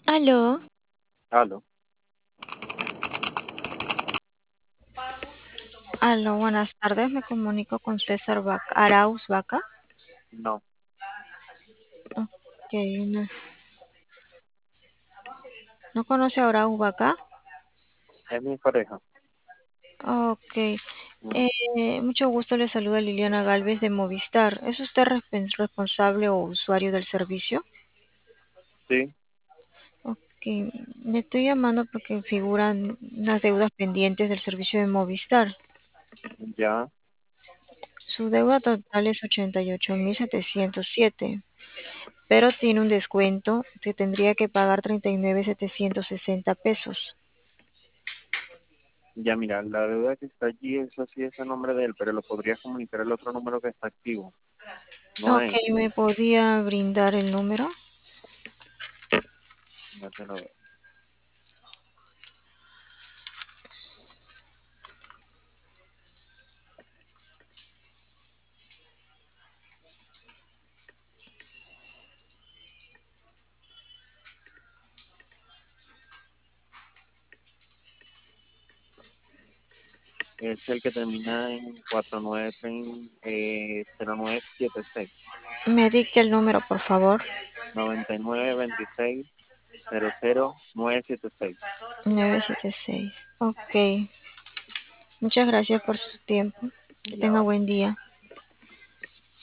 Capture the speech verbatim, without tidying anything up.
Aló, Aló, aló, buenas tardes. Me comunico con César Vaca, Arauz Vaca. no, Ok, no, ¿no conoce a Arauz Vaca? es mi pareja. Ok, Mm, eh, mucho gusto. Le saluda Liliana Galvez de Movistar. ¿Es usted respen- responsable o usuario del servicio? sí, Ok, le estoy llamando porque figuran unas deudas pendientes del servicio de Movistar. ya, Su deuda total es ochenta y ocho mil setecientos siete, pero tiene un descuento que tendría que pagar treinta y nueve mil setecientos sesenta pesos. ya mira, la deuda que está allí, eso sí es a nombre de él, pero lo podrías comunicar el otro número que está activo. No Ok, es, ¿me podía brindar el número? ya te lo doy. Es el que termina en cuatro nueve cero nueve siete seis, Me dicte el número, por favor. noventa y nueve veintiséis cero cero nueve siete seis. Nueve siete seis. Ok, muchas gracias por su tiempo. Que tenga Ya. buen día.